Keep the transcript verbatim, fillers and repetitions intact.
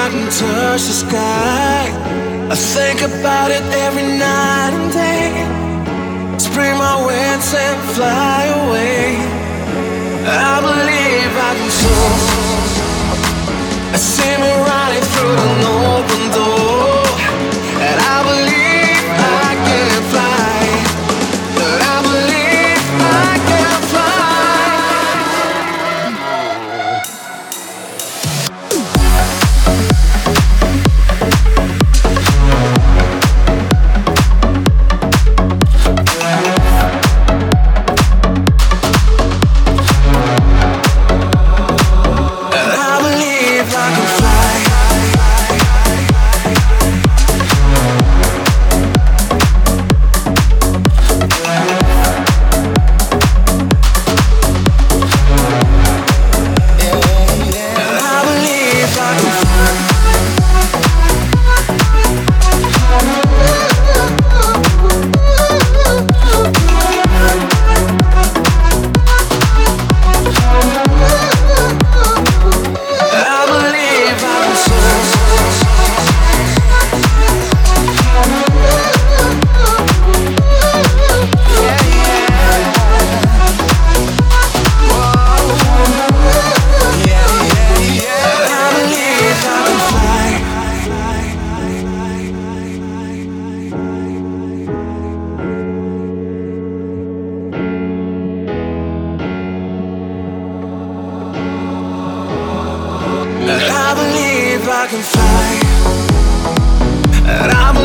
and touch the sky. I think about it every night and day. Spread my wings and fly away. I believe I can soar. I see me running through an open door, and I believe I can fly. And I believe I can fly. And I believe I can fly. And I believe I can fly. And I